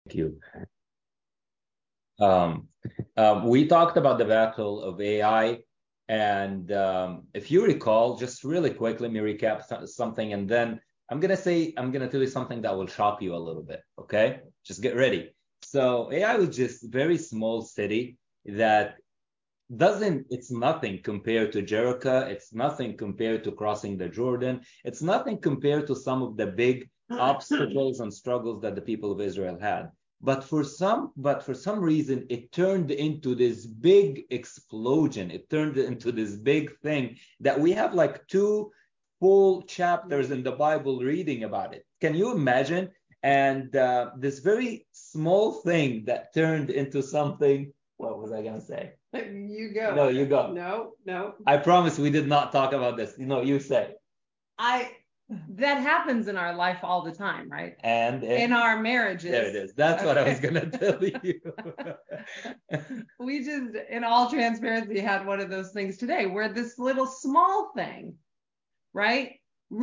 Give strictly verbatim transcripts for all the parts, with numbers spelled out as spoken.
you. Um, um, we talked about the battle of A I, and um, if you recall, just really quick, let me recap th- something, and then I'm gonna say I'm gonna tell you something that will shock you a little bit. Okay, just get ready. So A I was just a very small city that doesn't it's nothing compared to Jericho. It's nothing compared to crossing the Jordan. It's nothing compared to some of the big obstacles and struggles that the people of Israel had. But for some, but for some reason, it turned into this big explosion. It turned into this big thing that we have like two full chapters in the Bible reading about it. Can you imagine? And uh, this very small thing that turned into something. What was I gonna say? You go. No, you go. No, no. I promise we did not talk about this. No, you say. I that happens in our life all the time, right? And it, in our marriages. There it is. That's okay. What I was gonna tell you. We just, in all transparency, had one of those things today where this little small thing, right,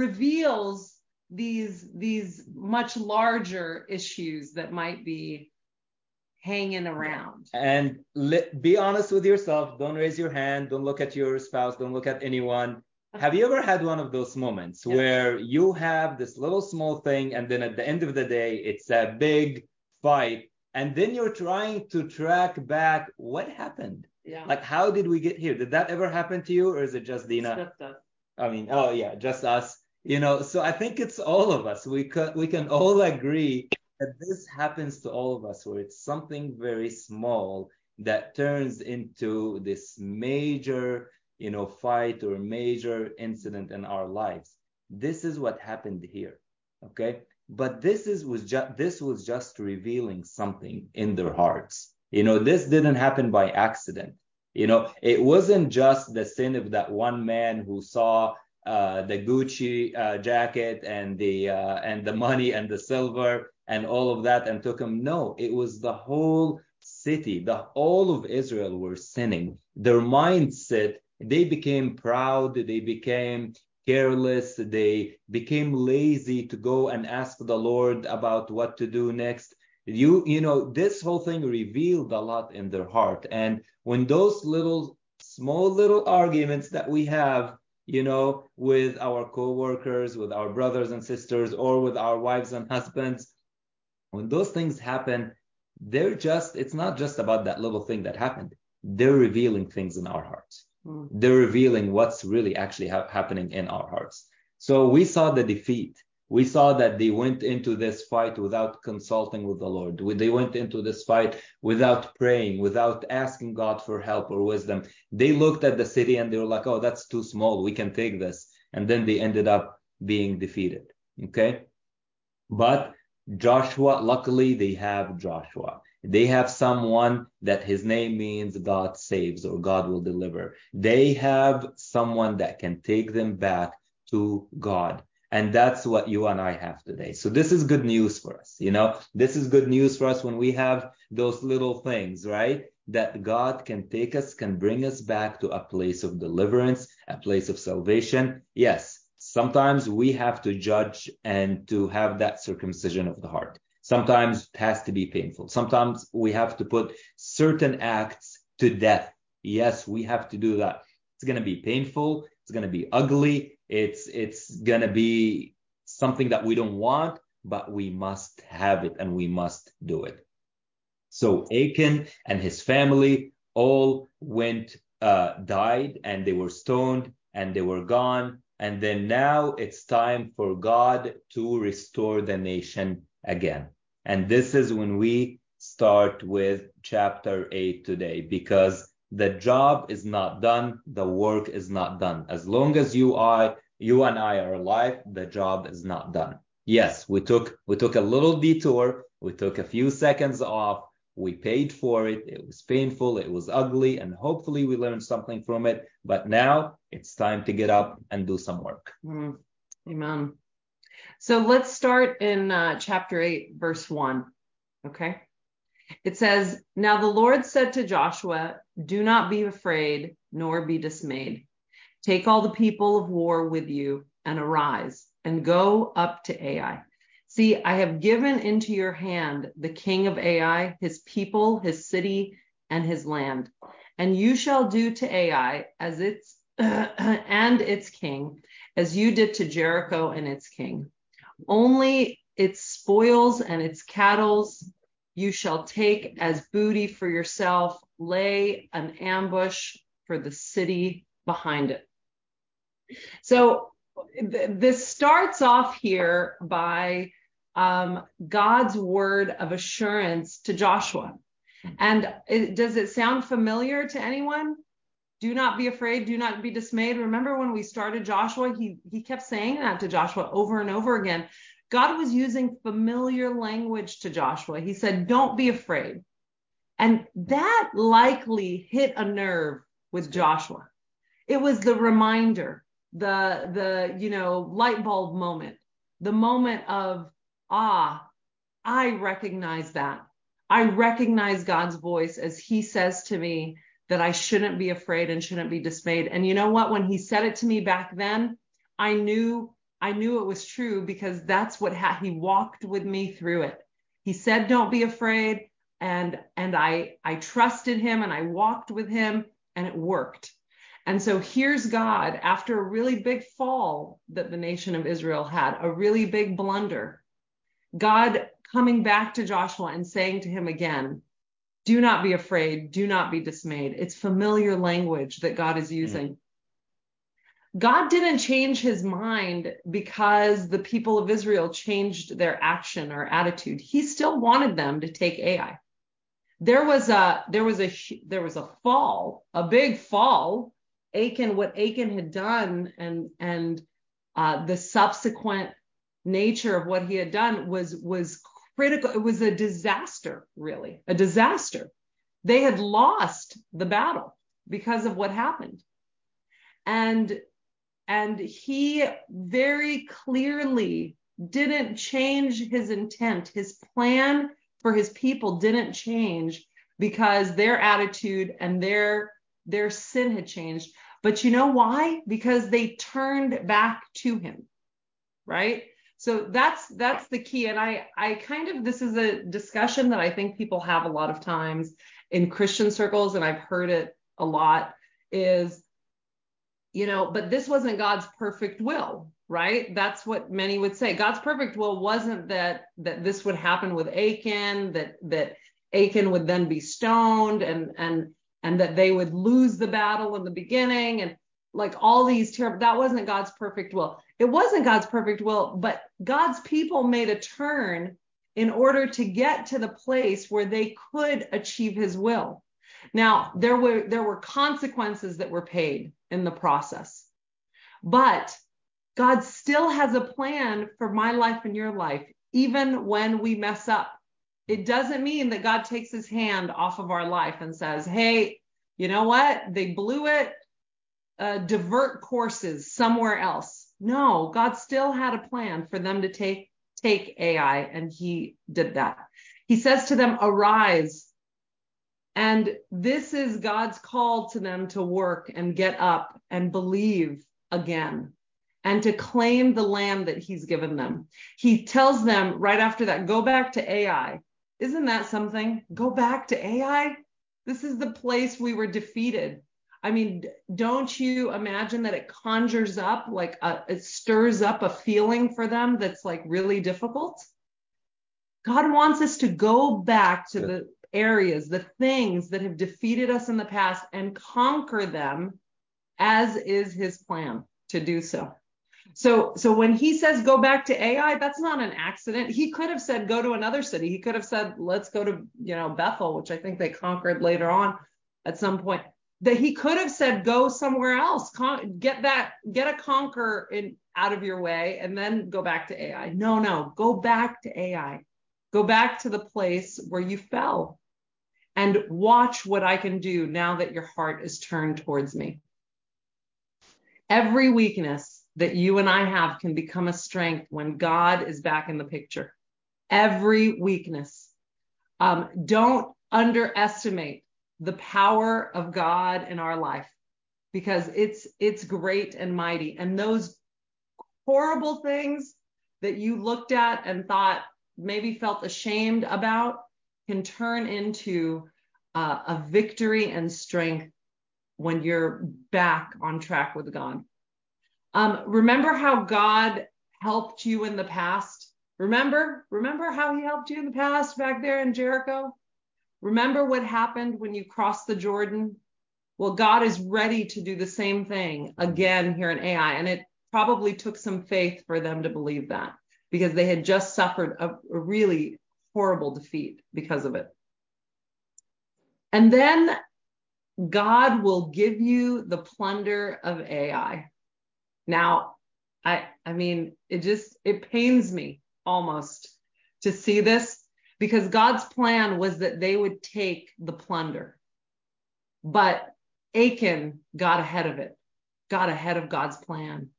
reveals these these much larger issues that might be hanging around. And let, be honest with yourself. Don't raise your hand. Don't look at your spouse. Don't look at anyone. Have you ever had one of those moments yeah. where you have this little small thing, and then at the end of the day, it's a big fight, and then you're trying to track back what happened? Yeah. Like, how did we get here? Did that ever happen to you, or is it just Dina? Just us. I mean, oh yeah, just us. You know, so I think it's all of us. We could, we can all agree that this happens to all of us, where it's something very small that turns into this major, you know, fight or major incident in our lives. This is what happened here, okay? But this is was just this was just revealing something in their hearts. You know, this didn't happen by accident. You know, it wasn't just the sin of that one man who saw uh, the Gucci uh, jacket and the uh, and the money and the silver and all of that and took him. No, it was the whole city, the all of Israel were sinning. Their mindset, they became proud, they became careless, they became lazy to go and ask the Lord about what to do next. You, you know, this whole thing revealed a lot in their heart. And when those little, small little arguments that we have, you know, with our co-workers, with our brothers and sisters, or with our wives and husbands, when those things happen, they're just, it's not just about that little thing that happened. They're revealing things in our hearts. Mm. They're revealing what's really actually ha- happening in our hearts. So we saw the defeat. We saw that they went into this fight without consulting with the Lord. They went into this fight without praying, without asking God for help or wisdom. They looked at the city and they were like, oh, that's too small. We can take this. And then they ended up being defeated. Okay? But Joshua, luckily they have Joshua. They have someone that his name means God saves or God will deliver. They have someone that can take them back to God. And that's what you and I have today. So this is good news for us. You know, this is good news for us when we have those little things, right? That God can take us, can bring us back to a place of deliverance, a place of salvation. Yes, sometimes we have to judge and to have that circumcision of the heart. Sometimes it has to be painful. Sometimes we have to put certain acts to death. Yes, we have to do that. It's going to be painful. It's going to be ugly. It's it's going to be something that we don't want, but we must have it and we must do it. So Achan and his family all went, uh, died, and they were stoned and they were gone. And then now it's time for God to restore the nation again. And this is when we start with chapter eight today, because the job is not done. The work is not done. As long as you are, you and I are alive, the job is not done. Yes, we took, we took a little detour. We took a few seconds off. We paid for it. It was painful. It was ugly. And hopefully we learned something from it. But now it's time to get up and do some work. Mm, amen. So let's start in uh, chapter eight, verse one. Okay. It says, now the Lord said to Joshua, do not be afraid, nor be dismayed. Take all the people of war with you and arise and go up to Ai. See, I have given into your hand the king of Ai, his people, his city, and his land. And you shall do to Ai as its and its king, as you did to Jericho and its king. Only its spoils and its cattle you shall take as booty for yourself. Lay an ambush for the city behind it. So th- this starts off here by um, God's word of assurance to Joshua. And it, does it sound familiar to anyone? Do not be afraid. Do not be dismayed. Remember when we started Joshua, he, he kept saying that to Joshua over and over again. God was using familiar language to Joshua. He said, don't be afraid. And that likely hit a nerve with Joshua. It was the reminder, the, the, you know, light bulb moment, the moment of, ah, I recognize that. I recognize God's voice as he says to me that I shouldn't be afraid and shouldn't be dismayed. And you know what? When he said it to me back then, I knew, I knew it was true, because that's what ha- he walked with me through it. He said, don't be afraid. And, and I, I trusted him and I walked with him, and it worked. And so here's God after a really big fall that the nation of Israel had, a really big blunder. God coming back to Joshua and saying to him again, do not be afraid, do not be dismayed. It's familiar language that God is using. Mm-hmm. God didn't change his mind because the people of Israel changed their action or attitude. He still wanted them to take Ai. There was a there was a there was a fall, a big fall. Achan, what Achan had done, and and uh, the subsequent nature of what he had done was was critical. It was a disaster, really, a disaster. They had lost the battle because of what happened, and and he very clearly didn't change his intent. His plan for his people didn't change because their attitude and their their sin had changed. But you know why? Because they turned back to him, right? So that's that's the key. And I I kind of, this is a discussion that I think people have a lot of times in Christian circles, and I've heard it a lot, is, you know, but this wasn't God's perfect will, right? That's what many would say. God's perfect will wasn't that that this would happen with Achan, that that Achan would then be stoned, and and and that they would lose the battle in the beginning, and like all these terrible, that wasn't God's perfect will. It wasn't God's perfect will, but God's people made a turn in order to get to the place where they could achieve his will. Now, there were there were consequences that were paid in the process, but God still has a plan for my life and your life, even when we mess up. It doesn't mean that God takes his hand off of our life and says, hey, you know what? They blew it. Uh, divert courses somewhere else. No, God still had a plan for them to take, take Ai, and he did that. He says to them, arise. And this is God's call to them to work and get up and believe again, and to claim the land that he's given them. He tells them right after that, go back to Ai. Isn't that something? Go back to Ai? This is the place we were defeated. I mean, don't you imagine that it conjures up, like a, it stirs up a feeling for them that's like really difficult? God wants us to go back to the areas, the things that have defeated us in the past, and conquer them, as is his plan to do so. So, so when he says go back to Ai, that's not an accident. He could have said go to another city. He could have said let's go to, you know, Bethel, which I think they conquered later on at some point. That he could have said go somewhere else, con- get that, get a conquer in out of your way, and then go back to Ai. No, no, go back to Ai. Go back to the place where you fell, and watch what I can do now that your heart is turned towards me. Every weakness that you and I have can become a strength when God is back in the picture. Every weakness. Um, don't underestimate the power of God in our life, because it's it's great and mighty. And those horrible things that you looked at and thought, maybe felt ashamed about, can turn into uh, a victory and strength when you're back on track with God. Um, remember how God helped you in the past? Remember, remember how he helped you in the past back there in Jericho? Remember what happened when you crossed the Jordan? Well, God is ready to do the same thing again here in Ai. And it probably took some faith for them to believe that, because they had just suffered a, a really horrible defeat because of it. And then God will give you the plunder of Ai. Now, I, I mean, it just, it pains me almost to see this, because God's plan was that they would take the plunder. But Achan got ahead of it, got ahead of God's plan.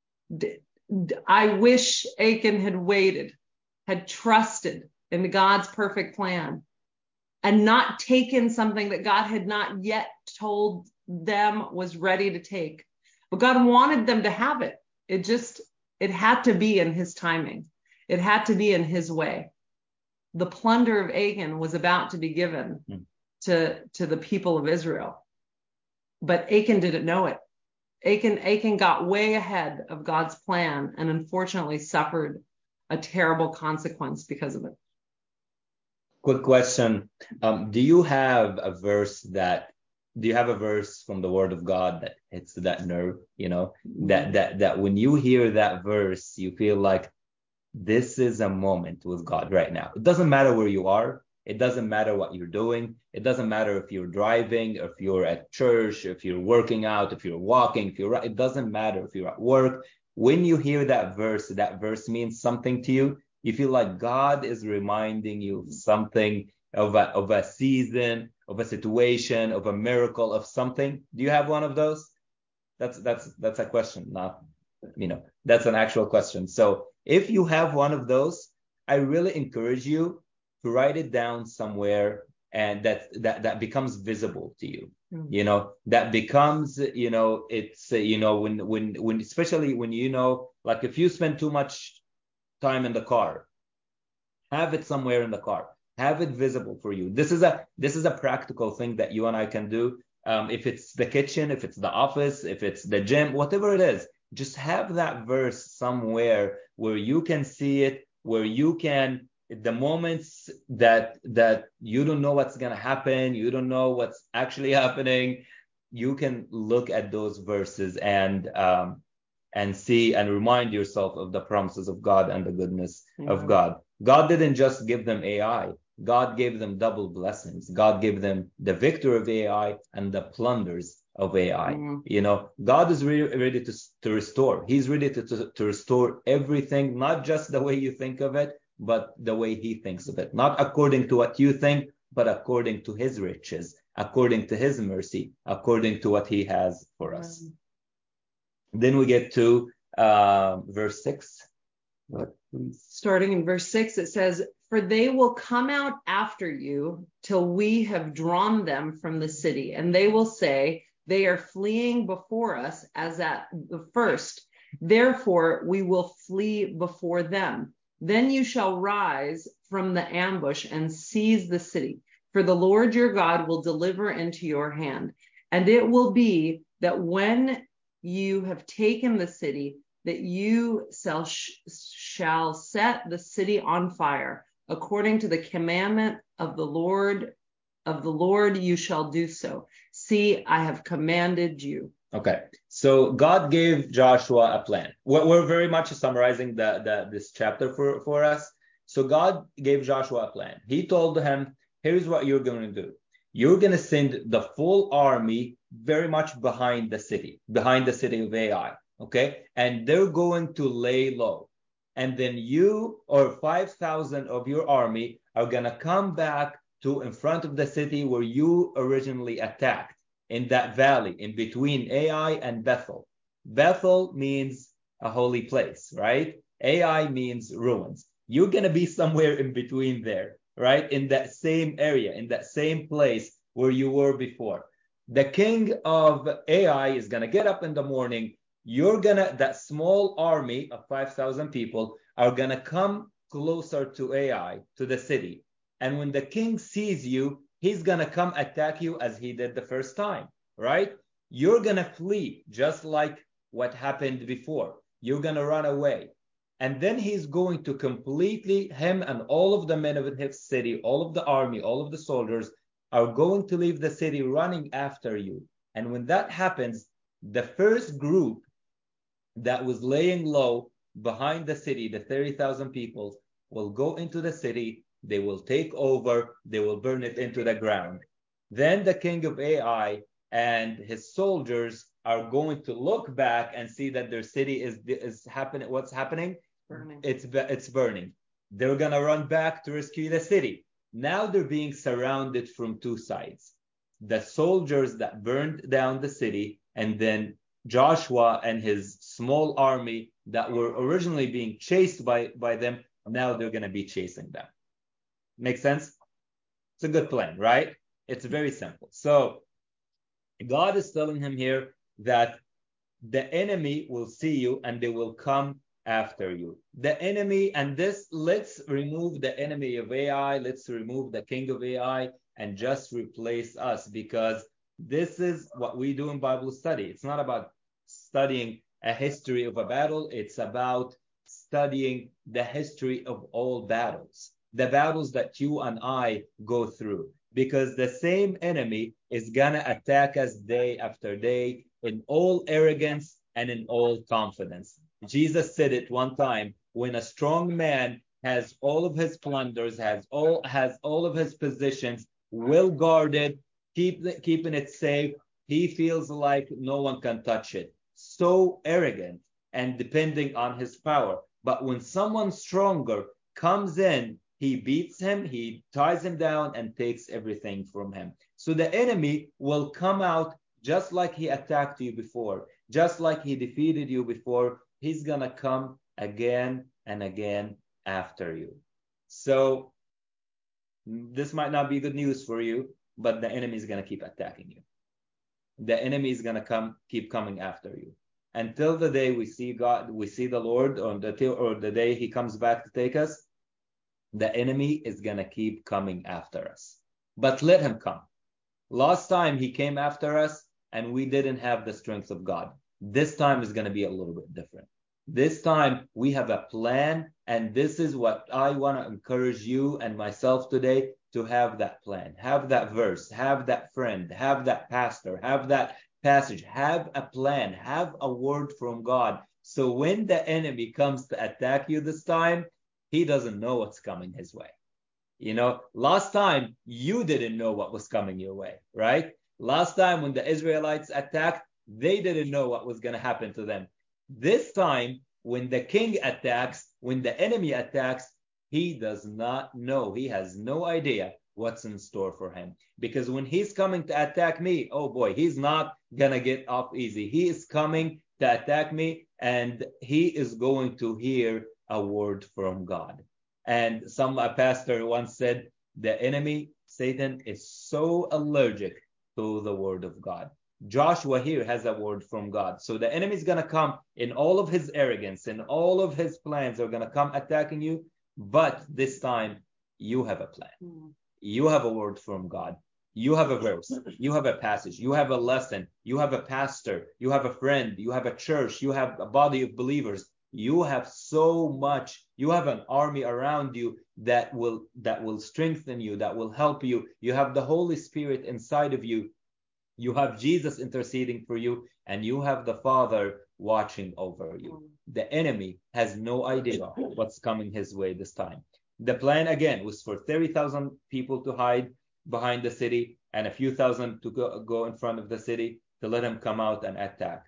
I wish Achan had waited, had trusted in God's perfect plan, and not taken something that God had not yet told them was ready to take. But God wanted them to have it. It just, it had to be in his timing. It had to be in his way. The plunder of Achan was about to be given mm. to, to the people of Israel. But Achan didn't know it. Achan, Achan got way ahead of God's plan and unfortunately suffered a terrible consequence because of it. Quick question. Um, do you have a verse that, do you have a verse from the word of God that hits that nerve, you know, that, that, that when you hear that verse, you feel like this is a moment with God right now. It doesn't matter where you are. It doesn't matter what you're doing. It doesn't matter if you're driving, if you're at church, if you're working out, if you're walking, if you're, it doesn't matter if you're at work. When you hear that verse, that verse means something to you. You feel like God is reminding you of something, of a, of a season, of a situation, of a miracle, of something. Do you have one of those? That's, that's, that's a question, not, you know, that's an actual question. So if you have one of those, I really encourage you to write it down somewhere, and that that that becomes visible to you. Mm-hmm. You know, that becomes, you know, it's, uh, you know, when when when especially when, you know, like if you spend too much time in the car, have it somewhere in the car, have it visible for you. This is a this is a practical thing that you and I can do. Um, if it's the kitchen, if it's the office, if it's the gym, whatever it is, just have that verse somewhere where you can see it, where you can, the moments that that you don't know what's going to happen, you don't know what's actually happening, you can look at those verses and um, and see and remind yourself of the promises of God and the goodness mm-hmm. of God. God didn't just give them Ai. God gave them double blessings. God gave them the victor of Ai and the plunders of Ai. Mm-hmm. You know, God is really ready to, to restore. He's ready to, to, to restore everything, not just the way you think of it, but the way he thinks of it. Not according to what you think, but according to his riches, according to his mercy, according to what he has for us. Mm-hmm. Then we get to uh, verse six. What, Starting in verse six, it says, "For they will come out after you till we have drawn them from the city, and they will say, they are fleeing before us as at the first. Therefore, we will flee before them. Then you shall rise from the ambush and seize the city, for the Lord your God will deliver into your hand. And it will be that when you have taken the city, that you shall, shall set the city on fire. According to the commandment of the Lord, of the Lord you shall do so. See, I have commanded you." Okay, so God gave Joshua a plan. We're, we're very much summarizing the, the this chapter for, for us. So God gave Joshua a plan. He told him, here's what you're going to do. You're going to send the full army very much behind the city, behind the city of Ai, okay? And they're going to lay low. And then you or five thousand of your army are going to come back to in front of the city where you originally attacked, in that valley in between Ai and Bethel. Bethel means a holy place, right? Ai means ruins. You're going to be somewhere in between there, right? In that same area, in that same place where you were before. The king of Ai is going to get up in the morning. You're going to, that small army of five thousand people are going to come closer to Ai, to the city. And when the king sees you, he's going to come attack you as he did the first time, right? You're going to flee just like what happened before. You're going to run away. And then he's going to completely, him and all of the men of his city, all of the army, all of the soldiers are going to leave the city running after you. And when that happens, the first group that was laying low behind the city, the thirty thousand people, will go into the city. They will take over. They will burn it into the ground. Then the king of Ai and his soldiers are going to look back and see that their city is, is happening. What's happening? Burning. It's, it's burning. They're going to run back to rescue the city. Now they're being surrounded from two sides. The soldiers that burned down the city, and then Joshua and his small army that were originally being chased by, by them, now they're going to be chasing them. Make sense? It's a good plan, right? It's very simple. So God is telling him here that the enemy will see you and they will come after you. The enemy, and this, let's remove the enemy of Ai, let's remove the king of Ai and just replace us, because this is what we do in Bible study. It's not about studying a history of a battle. It's about studying the history of all battles, the battles that you and I go through, because the same enemy is going to attack us day after day in all arrogance and in all confidence. Jesus said it one time, when a strong man has all of his plunders, has all has all of his positions well guarded, keep keeping it safe, he feels like no one can touch it. So arrogant and depending on his power. But when someone stronger comes in, he beats him, he ties him down and takes everything from him. So the enemy will come out just like he attacked you before, just like he defeated you before. He's going to come again and again after you. So this might not be good news for you, but the enemy is going to keep attacking you. The enemy is going to come, keep coming after you until the day we see God, we see the Lord, or the, or the day he comes back to take us. The enemy is going to keep coming after us, but let him come. Last time he came after us and we didn't have the strength of God. This time is going to be a little bit different. This time we have a plan, and this is what I want to encourage you and myself today, to have that plan, have that verse, have that friend, have that pastor, have that passage, have a plan, have a word from God. So when the enemy comes to attack you this time, he doesn't know what's coming his way. You know, last time you didn't know what was coming your way, right? Last time when the Israelites attacked, they didn't know what was going to happen to them. This time, when the king attacks, when the enemy attacks, he does not know. He has no idea what's in store for him. Because when he's coming to attack me, oh boy, he's not going to get off easy. He is coming to attack me, and he is going to hear a word from God. And some a pastor once said, the enemy, Satan, is so allergic to the word of God. Joshua here has a word from God. So the enemy is going to come in all of his arrogance, and all of his plans are going to come attacking you. But this time you have a plan. Mm. You have a word from God. You have a verse. You have a passage. You have a lesson. You have a pastor. You have a friend. You have a church. You have a body of believers. You have so much. You have an army around you that will that will strengthen you, that will help you. You have the Holy Spirit inside of you. You have Jesus interceding for you, and you have the Father watching over you. The enemy has no idea what's coming his way this time. The plan, again, was for thirty thousand people to hide behind the city and a few thousand to go, go in front of the city, to let him come out and attack.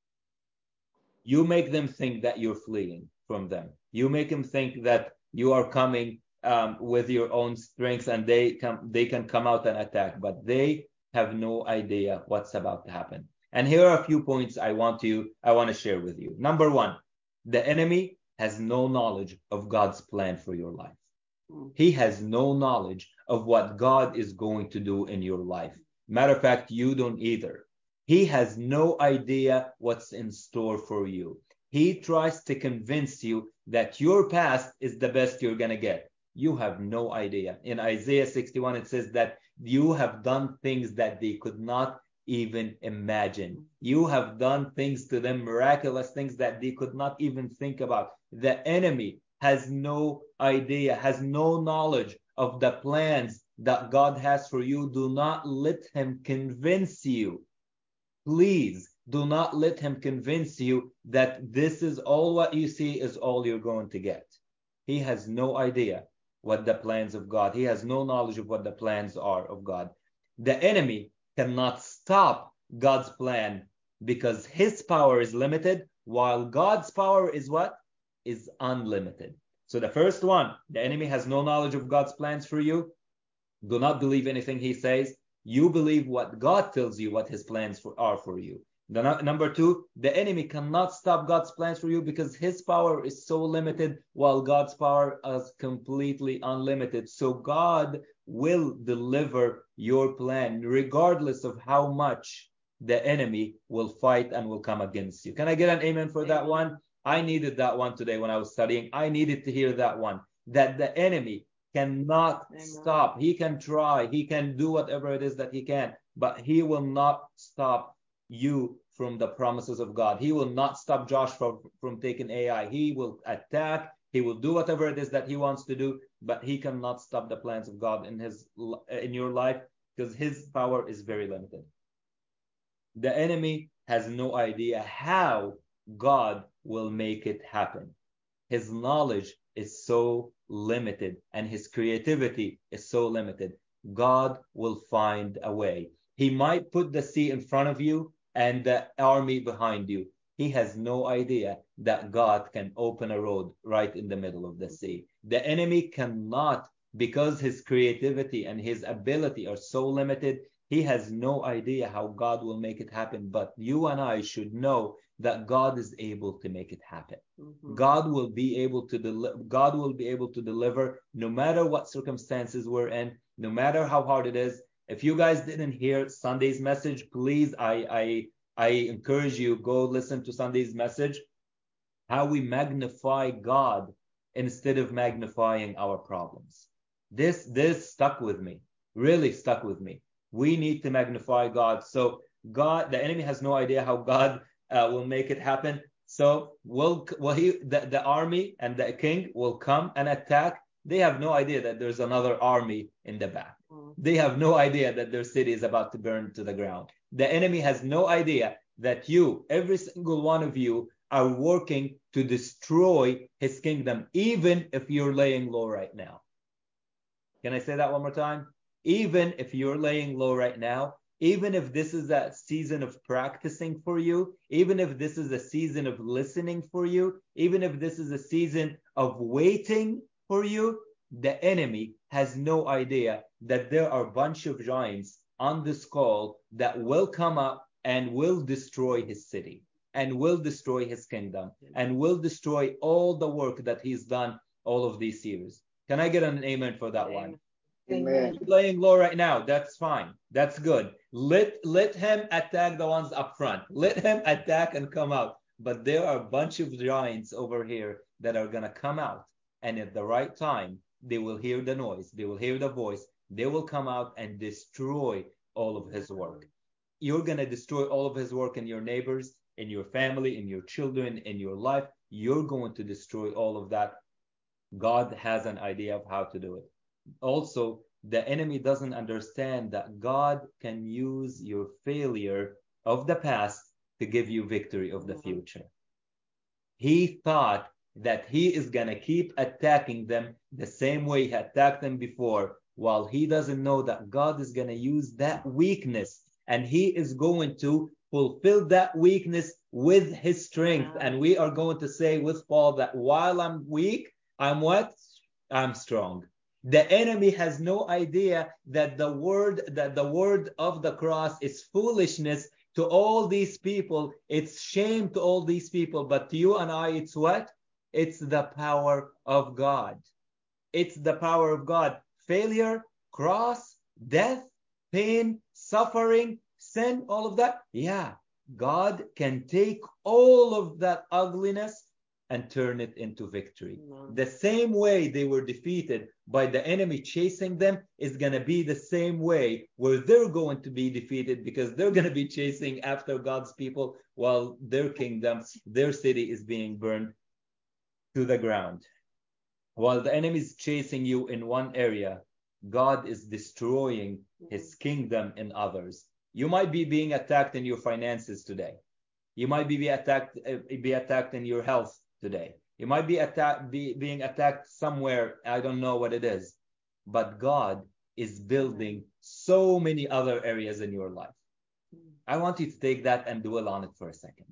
You make them think that you're fleeing from them. You make them think that you are coming um, with your own strength, and they can, they can come out and attack, but they have no idea what's about to happen. And here are a few points I want to I want to share with you. Number one, the enemy has no knowledge of God's plan for your life. He has no knowledge of what God is going to do in your life. Matter of fact, you don't either. He has no idea what's in store for you. He tries to convince you that your past is the best you're going to get. You have no idea. In Isaiah sixty-one, it says that you have done things that they could not even imagine. You have done things to them, miraculous things that they could not even think about. The enemy has no idea, has no knowledge of the plans that God has for you. Do not let him convince you. Please do not let him convince you that this is all what you see is all you're going to get. He has no idea what the plans of God. He has no knowledge of what the plans are of God. The enemy cannot stop God's plan because his power is limited, while God's power is what? Is unlimited. So the first one, the enemy has no knowledge of God's plans for you. Do not believe anything he says. You believe what God tells you, what his plans for, are for you. The, number two, the enemy cannot stop God's plans for you because his power is so limited, while God's power is completely unlimited. So God will deliver your plan regardless of how much the enemy will fight and will come against you. Can I get an amen for that one? I needed that one today when I was studying. I needed to hear that one, that the enemy cannot Amen. Stop. He can try. He can do whatever it is that he can, but he will not stop you from the promises of God. He will not stop Josh from, from taking A I. He will attack. He will do whatever it is that he wants to do, but he cannot stop the plans of God in his in your life because his power is very limited. The enemy has no idea how God will make it happen. His knowledge is so limited and his creativity is so limited. God will find a way. He might put the sea in front of you and the army behind you. He has no idea that God can open a road right in the middle of the sea. The enemy cannot, because his creativity and his ability are so limited, he has no idea how God will make it happen. But you and I should know that God is able to make it happen. Mm-hmm. God will be able to deliver. God will be able to deliver no matter what circumstances we're in, no matter how hard it is. If you guys didn't hear Sunday's message, please, I I I encourage you, go listen to Sunday's message, how we magnify God instead of magnifying our problems. This this stuck with me, really stuck with me. We need to magnify God. So God, the enemy has no idea how God uh, will make it happen. So will will he the, the army and the king will come and attack. They have no idea that there's another army in the back. Mm. They have no idea that their city is about to burn to the ground. The enemy has no idea that you, every single one of you, are working to destroy his kingdom, even if you're laying low right now. Can I say that one more time? Even if you're laying low right now, even if this is a season of practicing for you, even if this is a season of listening for you, even if this is a season of waiting for you, the enemy has no idea that there are a bunch of giants on this call that will come up and will destroy his city and will destroy his kingdom and will destroy all the work that he's done all of these years. Can I get an amen for that one? Amen. You're laying low right now. That's fine. That's good. Let let him attack the ones up front. Let him attack and come out. But there are a bunch of giants over here that are going to come out. And at the right time, they will hear the noise. They will hear the voice. They will come out and destroy all of his work. You're going to destroy all of his work in your neighbors, in your family, in your children, in your life. You're going to destroy all of that. God has an idea of how to do it. Also, the enemy doesn't understand that God can use your failure of the past to give you victory of the future. He thought that he is going to keep attacking them the same way he attacked them before, while he doesn't know that God is going to use that weakness and he is going to fulfill that weakness with his strength. And we are going to say with Paul that while I'm weak, I'm what? I'm strong. The enemy has no idea that the word that the word of the cross is foolishness to all these people. It's shame to all these people. But to you and I, it's what? It's the power of God. It's the power of God. Failure, cross, death, pain, suffering, sin, all of that. Yeah, God can take all of that ugliness and turn it into victory. Amen. The same way they were defeated by the enemy chasing them is going to be the same way where they're going to be defeated, because they're going to be chasing after God's people while their kingdom, their city is being burned to the ground. While the enemy is chasing you in one area, God is destroying his kingdom in others. You might be being attacked in your finances today. You might be, be attacked uh, be attacked in your health today. You might be attacked be being attacked somewhere. I don't know what it is. But God is building so many other areas in your life. I want you to take that and dwell on it for a second.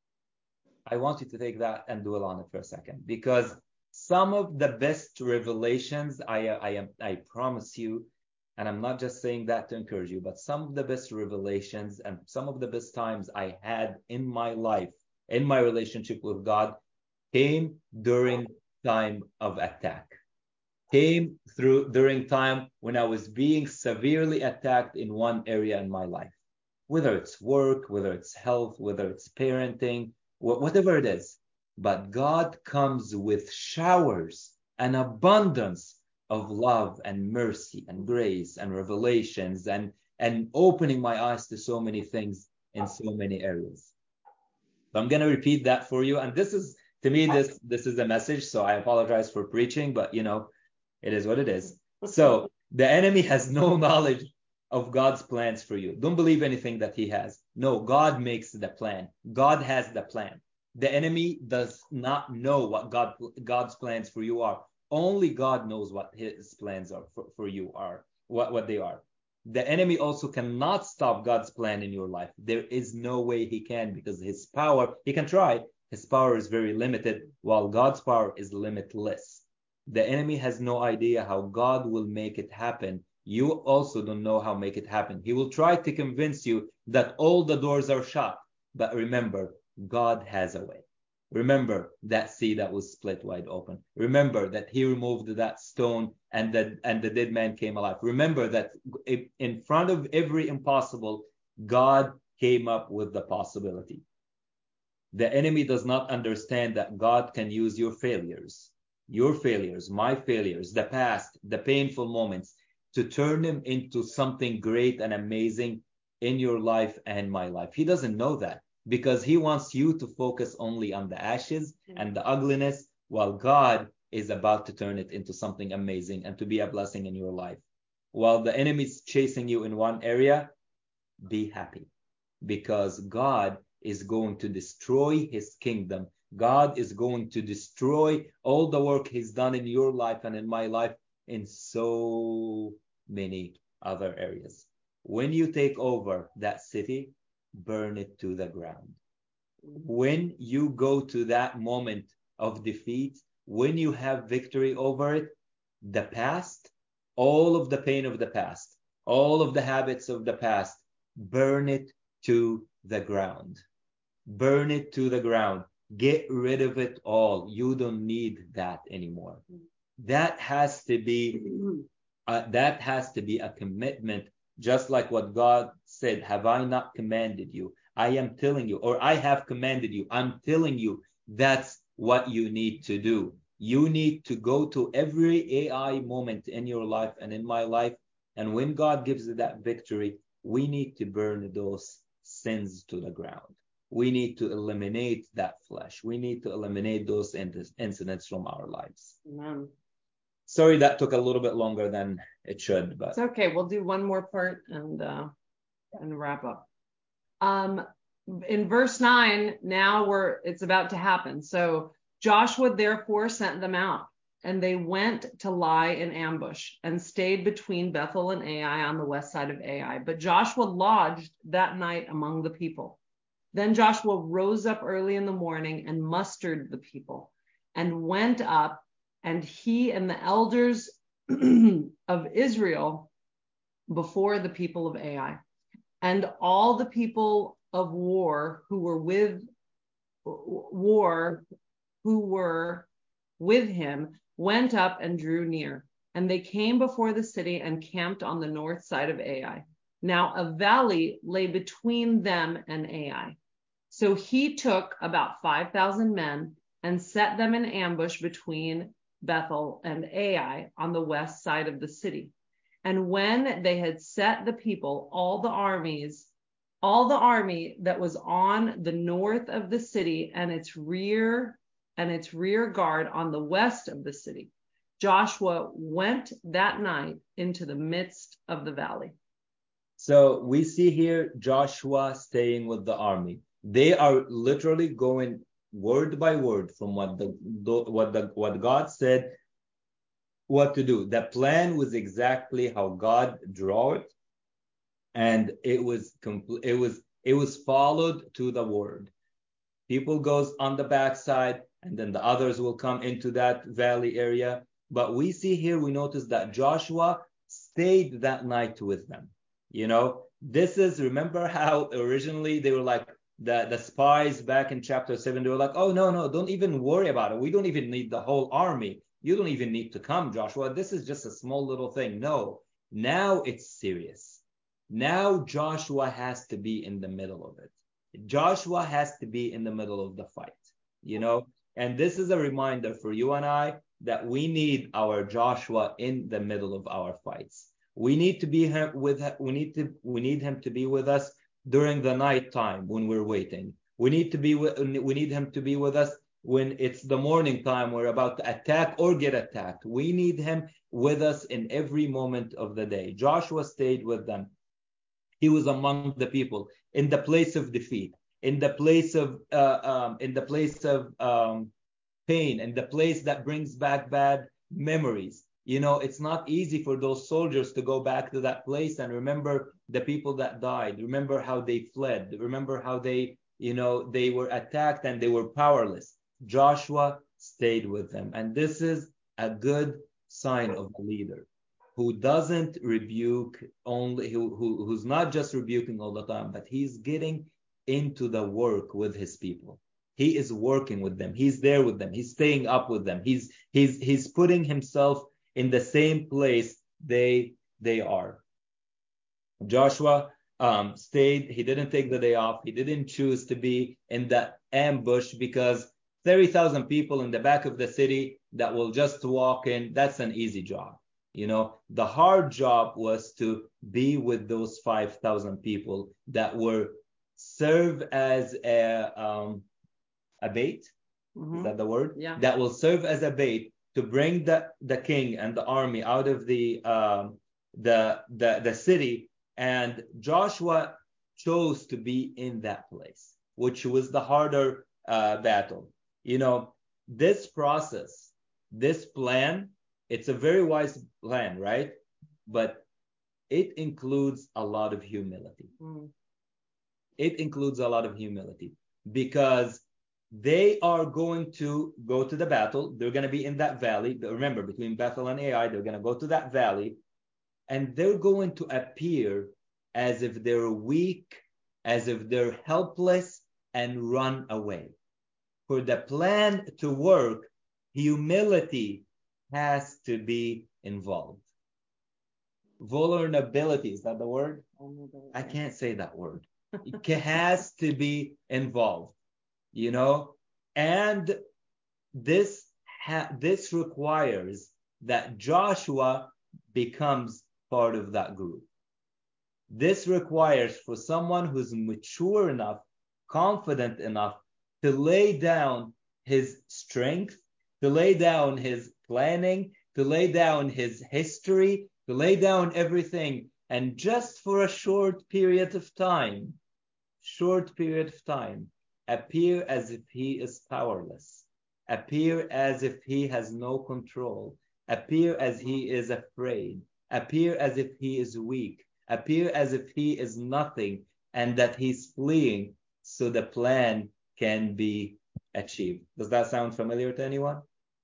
I want you to take that and dwell on it for a second, because some of the best revelations, I, I am, I promise you, and I'm not just saying that to encourage you, but some of the best revelations and some of the best times I had in my life, in my relationship with God, came during time of attack. Came through during time when I was being severely attacked in one area in my life, whether it's work, whether it's health, whether it's parenting, whatever it is. But God comes with showers and abundance of love and mercy and grace and revelations and, and opening my eyes to so many things in so many areas. So I'm going to repeat that for you. And this is, to me, this, this is the message. So I apologize for preaching, but you know, it is what it is. So the enemy has no knowledge of God's plans for you. Don't believe anything that he has. No, God makes the plan. God has the plan. The enemy does not know what God God's plans for you are. Only God knows what his plans are for, for you are, what, what they are. The enemy also cannot stop God's plan in your life. There is no way he can, because his power, he can try. His power is very limited, while God's power is limitless. The enemy has no idea how God will make it happen. You also don't know how to make it happen. He will try to convince you that all the doors are shut. But remember, God has a way. Remember that sea that was split wide open. Remember that he removed that stone and the, and the dead man came alive. Remember that in front of every impossible, God came up with the possibility. The enemy does not understand that God can use your failures, your failures, my failures, the past, the painful moments, to turn them into something great and amazing in your life and my life. He doesn't know that, because he wants you to focus only on the ashes and the ugliness, while God is about to turn it into something amazing and to be a blessing in your life. While the enemy is chasing you in one area, be happy, because God is going to destroy his kingdom. God is going to destroy all the work he's done in your life and in my life in so many other areas. When you take over that city, burn it to the ground. When you go to that moment of defeat, when you have victory over it, the past, all of the pain of the past, all of the habits of the past, burn it to the ground. Burn it to the ground. Get rid of it all. You don't need that anymore. That has to be uh, that has to be a commitment, just like what God said, have I not commanded you? I am telling you, or I have commanded you. I'm telling you, that's what you need to do. You need to go to every A I moment in your life and in my life. And when God gives you that victory, we need to burn those sins to the ground. We need to eliminate that flesh. We need to eliminate those incidents from our lives. Amen. Sorry that took a little bit longer than it should, but it's okay. We'll do one more part and uh, and wrap up. Um, in verse nine, now we're it's about to happen. So Joshua therefore sent them out, and they went to lie in ambush and stayed between Bethel and Ai on the west side of Ai. But Joshua lodged that night among the people. Then Joshua rose up early in the morning and mustered the people and went up, and he and the elders of Israel before the people of Ai. And all the people of war who were with war who were with him went up and drew near. And they came before the city and camped on the north side of Ai. Now a valley lay between them and Ai. So he took about five thousand men and set them in ambush between Bethel and Ai on the west side of the city. And when they had set the people, all the armies, all the army that was on the north of the city and its rear and its rear guard on the west of the city, Joshua went that night into the midst of the valley. So we see here Joshua staying with the army. They are literally going word by word from what the what the what God said what to do. The plan was exactly how God drew it, and it was complete. It was it was followed to the word. People goes on the backside, and then the others will come into that valley area. But we see here, we notice that Joshua stayed that night with them. You know, this is, remember how originally they were like, the, the spies back in chapter seven, they were like, oh, no, no, don't even worry about it. We don't even need the whole army. You don't even need to come, Joshua. This is just a small little thing. No, now it's serious. Now Joshua has to be in the middle of it. Joshua has to be in the middle of the fight, you know, and this is a reminder for you and I that we need our Joshua in the middle of our fights. We need to be with we need to we need him to be with us during the night time when we're waiting. We need to be we need him to be with us when it's the morning time we're about to attack or get attacked. We need him with us in every moment of the day. Joshua stayed with them. He was among the people in the place of defeat, in the place of uh, um, in the place of um, pain, in the place that brings back bad memories. You know, it's not easy for those soldiers to go back to that place and remember the people that died, remember how they fled, remember how they, you know, they were attacked and they were powerless. Joshua stayed with them. And this is a good sign of a leader who doesn't rebuke only, who, who who's not just rebuking all the time, but he's getting into the work with his people. He is working with them. He's there with them. He's staying up with them. He's he's he's putting himself in the same place they they are. Joshua um, stayed. He didn't take the day off. He didn't choose to be in that ambush because thirty thousand people in the back of the city that will just walk in, that's an easy job. You know, the hard job was to be with those five thousand people that were serve as a um, a bait. Mm-hmm. Is that the word? Yeah. That will serve as a bait to bring the, the king and the army out of the um, the the the city. And Joshua chose to be in that place, which was the harder uh, battle. You know, this process, this plan, it's a very wise plan, right? But it includes a lot of humility. Mm. It includes a lot of humility because they are going to go to the battle. They're going to be in that valley. Remember, between Bethel and Ai, they're going to go to that valley, and they're going to appear as if they're weak, as if they're helpless, and run away. For the plan to work, humility has to be involved. Vulnerability, is that the word? I can't say that word. It has to be involved, you know, and this ha- this requires that Joshua becomes part of that group. This requires for someone who's mature enough, confident enough to lay down his strength, to lay down his planning, to lay down his history, to lay down everything, and just for a short period of time, short period of time, appear as if he is powerless, appear as if he has no control, appear as he is afraid, appear as if he is weak, appear as if he is nothing, and that he's fleeing so the plan can be achieved. Does that sound familiar to anyone?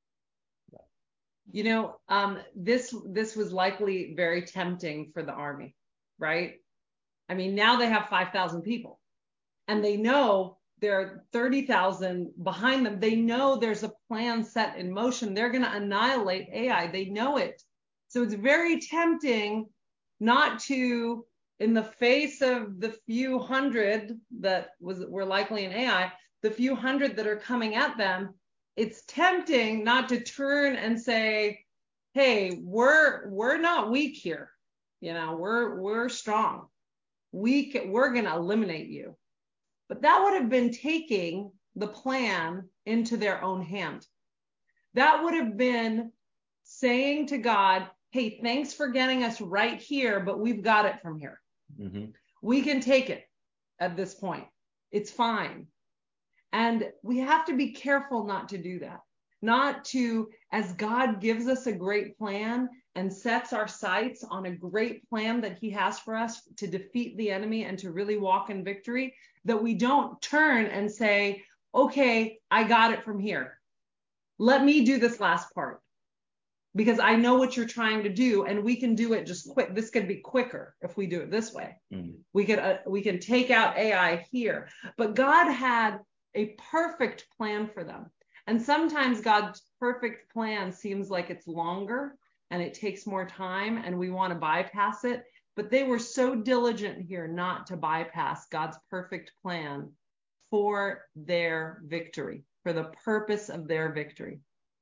You know, um, this this was likely very tempting for the army, right? I mean, now they have five thousand people, and they know there are thirty thousand behind them. They know there's a plan set in motion. They're going to annihilate Ai. They know it. So it's very tempting not to in the face of the few hundred that was were likely in A I, the few hundred that are coming at them, it's tempting not to turn and say, hey, we're we're not weak here. You know, we're we're strong. We can, we're going to eliminate you. But that would have been taking the plan into their own hand. That would have been saying to God, hey, thanks for getting us right here, but we've got it from here. Mm-hmm. We can take it at this point. It's fine. And we have to be careful not to do that. Not to, as God gives us a great plan and sets our sights on a great plan that he has for us to defeat the enemy and to really walk in victory, that we don't turn and say, okay, I got it from here. Let me do this last part because I know what you're trying to do and we can do it just quick. This could be quicker if we do it this way. Mm-hmm. We could, uh, we can take out A I here, but God had a perfect plan for them. And sometimes God's perfect plan seems like it's longer and it takes more time and we want to bypass it. But they were so diligent here not to bypass God's perfect plan for their victory, for the purpose of their victory.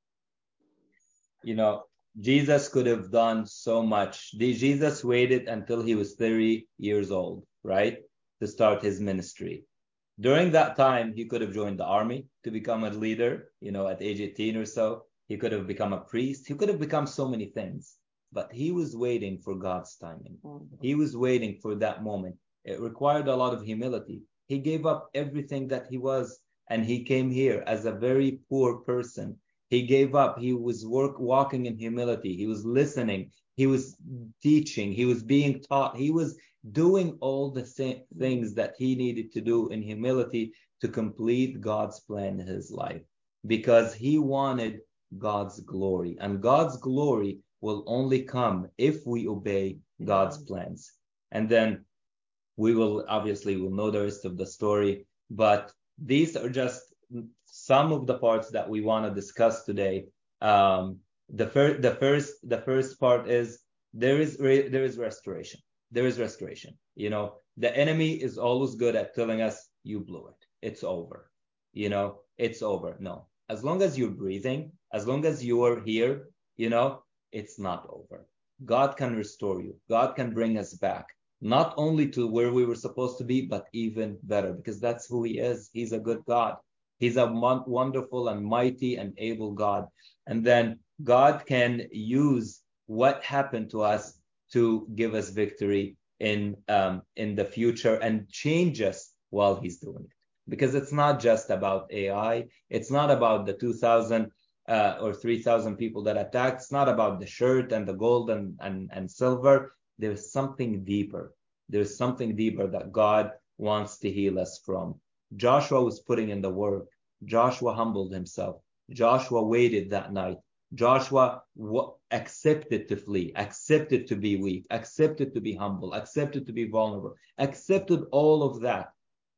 You know, Jesus could have done so much. Jesus waited until he was thirty years old, right, to start his ministry. During that time, he could have joined the army to become a leader, you know, at age eighteen or so. He could have become a priest. He could have become so many things. But he was waiting for God's timing. He was waiting for that moment. It required a lot of humility. He gave up everything that he was, and he came here as a very poor person. He gave up. He was work, walking in humility. He was listening. He was teaching. He was being taught. He was doing all the same things that he needed to do in humility to complete God's plan in his life, because he wanted God's glory. And God's glory will only come if we obey God's plans. And then we will obviously will know the rest of the story, but these are just some of the parts that we want to discuss today. Um, the first, the first, the first part is there is re- there is restoration. There is restoration. You know, the enemy is always good at telling us, you blew it. It's over. You know, it's over. No, as long as you're breathing, as long as you are here, you know, it's not over. God can restore you. God can bring us back, not only to where we were supposed to be, but even better, because that's who he is. He's a good God. He's a wonderful and mighty and able God. And then God can use what happened to us to give us victory in um, in the future and change us while he's doing it. Because it's not just about A I. It's not about the two thousand uh, or three thousand people that attacked. It's not about the shirt and the gold and, and, and silver. There's something deeper. There's something deeper that God wants to heal us from. Joshua was putting in the work. Joshua humbled himself. Joshua waited that night. Joshua w- accepted to flee, accepted to be weak, accepted to be humble, accepted to be vulnerable, accepted all of that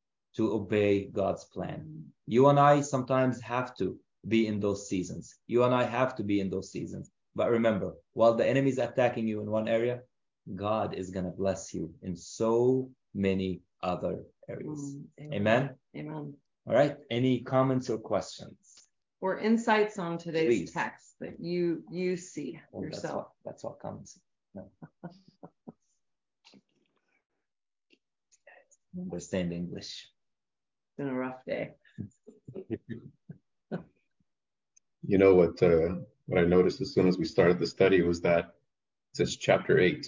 to obey God's plan. You and I sometimes have to be in those seasons. You and I have to be in those seasons. But remember, while the enemy is attacking you in one area, God is going to bless you in so many other areas. Mm, amen. Amen. All right. Any comments or questions? Or insights on today's Please. text that you you see oh, yourself? That's all, that's all comments. No. Understand English. It's been a rough day. You know what? Uh, what I noticed as soon as we started the study was that it says chapter eight.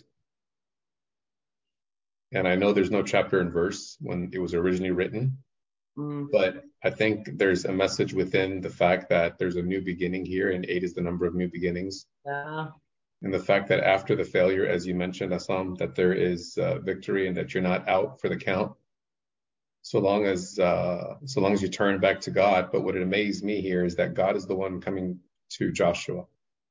And I know there's no chapter and verse when it was originally written, mm. but I think there's a message within the fact that there's a new beginning here, and eight is the number of new beginnings. Yeah. And the fact that after the failure, as you mentioned, Assam, that there is uh, victory and that you're not out for the count, so long as uh, so long as you turn back to God. But what amazed me here is that God is the one coming to Joshua.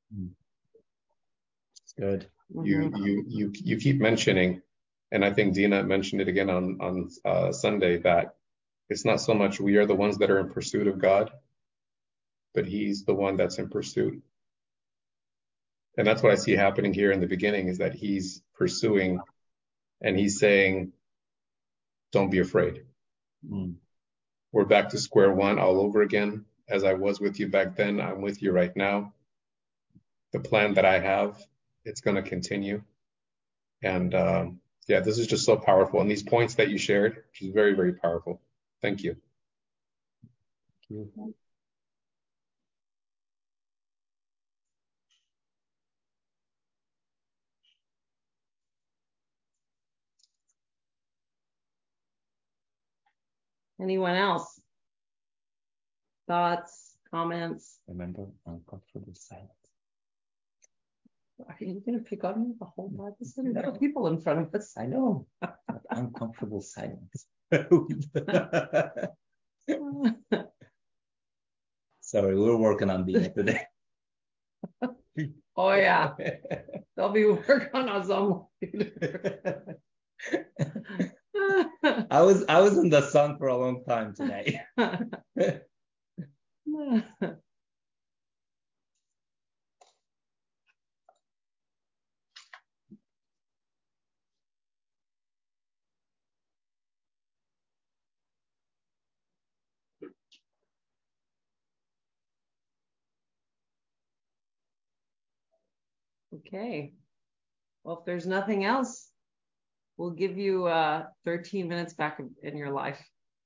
It's good. You you you you keep mentioning. And I think Dina mentioned it again on, on uh, Sunday, that it's not so much we are the ones that are in pursuit of God, but he's the one that's in pursuit. And that's what I see happening here in the beginning, is that he's pursuing And he's saying, don't be afraid. Mm. We're back to square one all over again. As I was with you back then, I'm with you right now. The plan that I have, it's going to continue. And um, yeah, this is just so powerful. And these points that you shared, which is very, very powerful. Thank you. Thank you. Anyone else? Thoughts, comments? Remember, uncomfortable silence. Are you going to pick on me the whole Bible study? There are people in front of us. I know. Uncomfortable silence. Sorry, we're working on Dina today. Oh, yeah. They'll be working on us on. I was I was in the sun for a long time today. Okay. Well, if there's nothing else, we'll give you uh, thirteen minutes back in your life.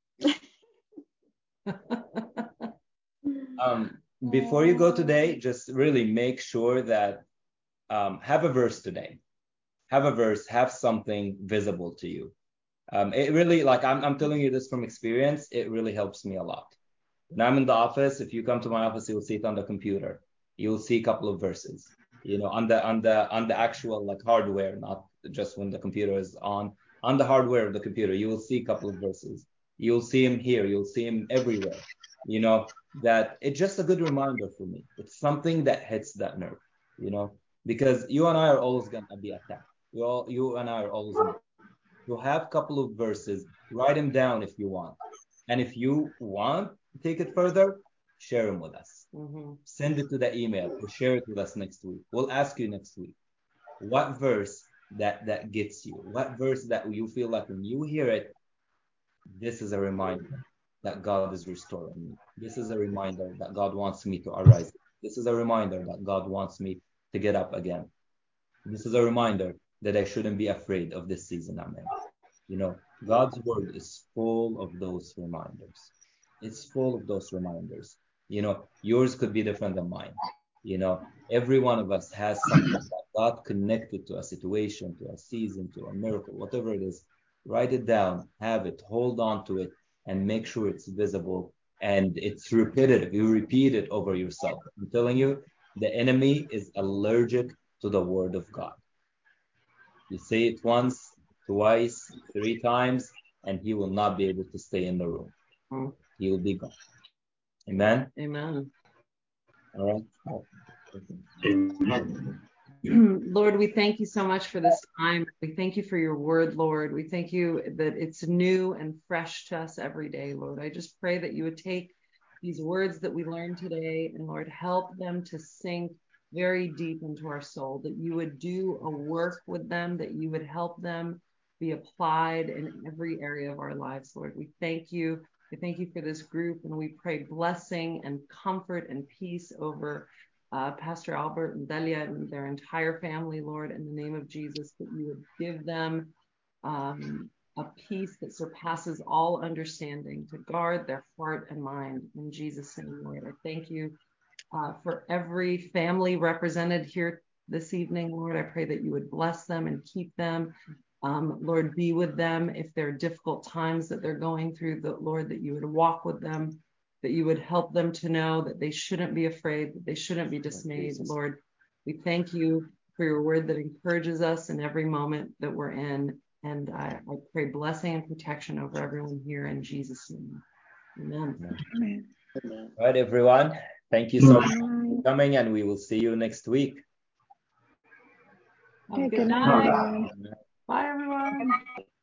um, before you go today, just really make sure that um, have a verse today. Have a verse, have something visible to you. Um, it really, like I'm, I'm telling you this from experience, it really helps me a lot. When I'm in the office, if you come to my office, you'll see it on the computer. You'll see a couple of verses, you know, on the on the on the actual like hardware, not just when the computer is on. On the hardware of the computer, you will see a couple of verses. You'll see him here. You'll see him everywhere. You know, that it's just a good reminder for me. It's something that hits that nerve, you know, because you and I are always gonna be attacked. You all, you and I are always gonna. You have a couple of verses. Write them down if you want, and if you want to take it further, share them with us. Mm-hmm. Send it to the email or share it with us next week. We'll ask you next week what verse that that gets you, what verse that you feel like when you hear it, this is a reminder that God is restoring me. This is a reminder that God wants me to arise. This is a reminder that God wants me to get up again. This is a reminder that I shouldn't be afraid of this season I'm in. You know, God's word is full of those reminders. It's full of those reminders. You know, yours could be different than mine. You know, every one of us has something that God connected to a situation, to a season, to a miracle, whatever it is. Write it down, have it, hold on to it, and make sure it's visible and it's repetitive. You repeat it over yourself. I'm telling you, the enemy is allergic to the word of God. You say it once, twice, three times, and he will not be able to stay in the room. Mm. He will be gone. Amen? Amen. All right. Lord, we thank you so much for this time. We thank you for your word, Lord. We thank you that it's new and fresh to us every day, Lord. I just pray that you would take these words that we learned today and, Lord, help them to sink very deep into our soul, that you would do a work with them, that you would help them be applied in every area of our lives, Lord. We thank you. We thank you for this group, and we pray blessing and comfort and peace over Uh, Pastor Albert and Delia and their entire family, Lord, in the name of Jesus, that you would give them um, a peace that surpasses all understanding to guard their heart and mind. In Jesus' name, Lord, I thank you uh, for every family represented here this evening, Lord. I pray that you would bless them and keep them. Um, Lord, be with them if there are difficult times that they're going through, the, Lord, that you would walk with them, that you would help them to know that they shouldn't be afraid, that they shouldn't be dismayed. Lord, we thank you for your word that encourages us in every moment that we're in. And I, I pray blessing and protection over everyone here in Jesus' name. Amen. Amen. All right, everyone. Thank you so much for coming, and we will see you next week. Have a Okay, good good night. night. Bye, everyone.